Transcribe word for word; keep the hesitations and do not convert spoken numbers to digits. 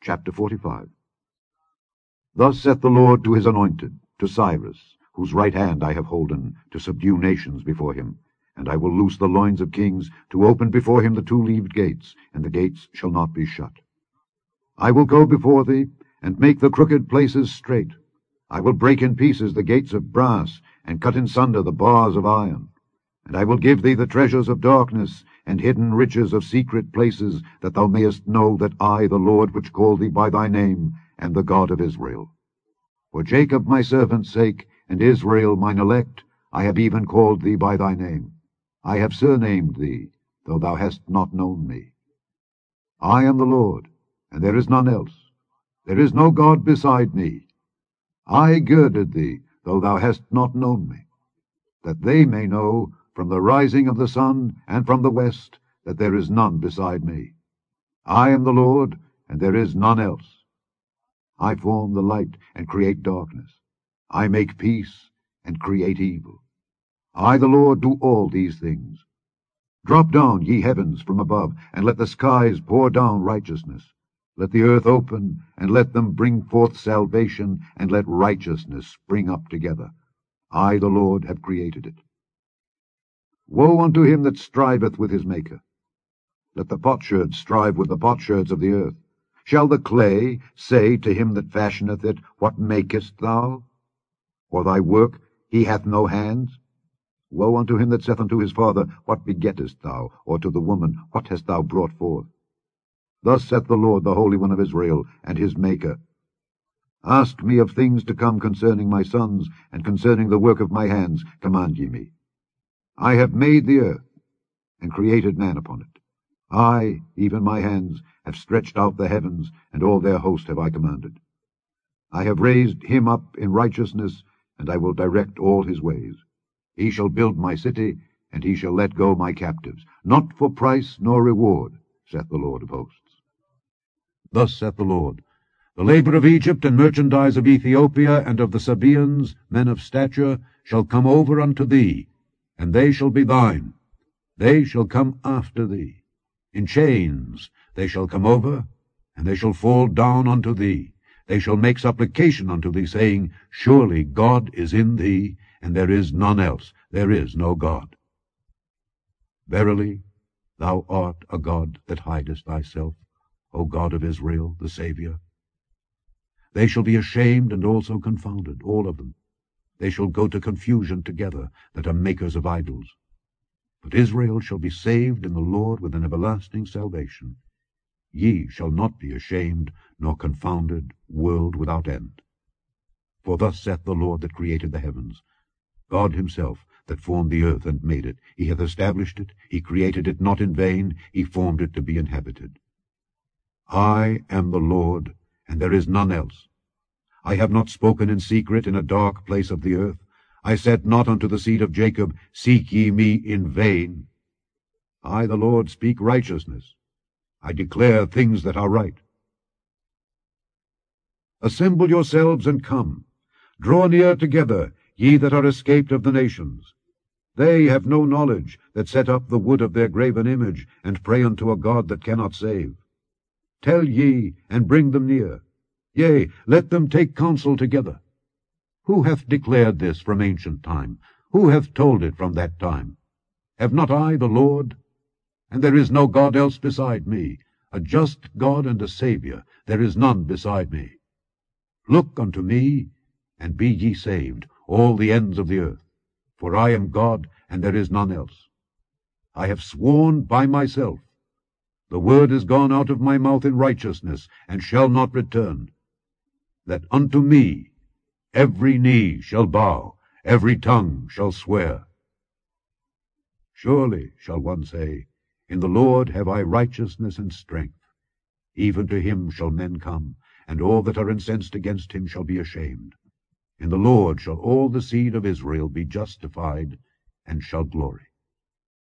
Chapter forty-five. Thus saith the Lord to his anointed, to Cyrus, whose right hand I have holden, to subdue nations before him. And I will loose the loins of kings, to open before him the two-leaved gates, and the gates shall not be shut. I will go before thee, and make the crooked places straight. I will break in pieces the gates of brass, and cut in sunder the bars of iron. And I will give thee the treasures of darkness, and hidden riches of secret places, that thou mayest know that I, the Lord, which call thee by thy name, am the God of Israel. For Jacob my servant's sake, and Israel mine elect, I have even called thee by thy name. I have surnamed thee, though thou hast not known me. I am the Lord, and there is none else. There is no God beside me. I girded thee, though thou hast not known me, that they may know from the rising of the sun and from the west that there is none beside me. I am the Lord, and there is none else. I form the light and create darkness. I make peace and create evil. I, the Lord, do all these things. Drop down, ye heavens, from above, and let the skies pour down righteousness. Let the earth open, and let them bring forth salvation, and let righteousness spring up together. I, the Lord, have created it. Woe unto him that striveth with his Maker. Let the potsherds strive with the potsherds of the earth. Shall the clay say to him that fashioneth it, What makest thou? Or thy work, He hath no hands? Woe unto him that saith unto his father, What begettest thou? Or to the woman, What hast thou brought forth? Thus saith the Lord, the Holy One of Israel, and his Maker. Ask me of things to come concerning my sons, and concerning the work of my hands command ye me. I have made the earth, and created man upon it. I, even my hands, have stretched out the heavens, and all their host have I commanded. I have raised him up in righteousness, and I will direct all his ways. He shall build my city, and he shall let go my captives, not for price nor reward, saith the Lord of hosts. Thus saith the Lord, The labour of Egypt and merchandise of Ethiopia and of the Sabaeans, men of stature, shall come over unto thee, and they shall be thine. They shall come after thee. In chains they shall come over, and they shall fall down unto thee. They shall make supplication unto thee, saying, Surely God is in thee, and there is none else. There is no God. Verily, thou art a God that hidest thyself, O God of Israel, the Saviour. They shall be ashamed and also confounded, all of them. They shall go to confusion together, that are makers of idols. But Israel shall be saved in the Lord with an everlasting salvation. Ye shall not be ashamed, nor confounded, world without end. For thus saith the Lord that created the heavens, God himself that formed the earth and made it. He hath established it, he created it not in vain, he formed it to be inhabited. I am the Lord, and there is none else. I have not spoken in secret in a dark place of the earth. I said not unto the seed of Jacob, Seek ye me in vain. I, the Lord, speak righteousness. I declare things that are right. Assemble yourselves and come. Draw near together, ye that are escaped of the nations. They have no knowledge that set up the wood of their graven image, and pray unto a God that cannot save. Tell ye, and bring them near. Yea, let them take counsel together. Who hath declared this from ancient time? Who hath told it from that time? Have not I the Lord? And there is no God else beside me, a just God and a Saviour, there is none beside me. Look unto me, and be ye saved, all the ends of the earth. For I am God, and there is none else. I have sworn by myself. The word is gone out of my mouth in righteousness, and shall not return, that unto me every knee shall bow, every tongue shall swear. Surely, shall one say, In the Lord have I righteousness and strength. Even to him shall men come, and all that are incensed against him shall be ashamed. In the Lord shall all the seed of Israel be justified, and shall glory.